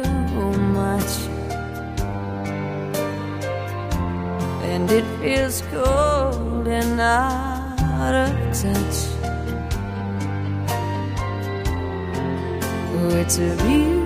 much, and it feels cold and out of touch. Oh, it's a beautiful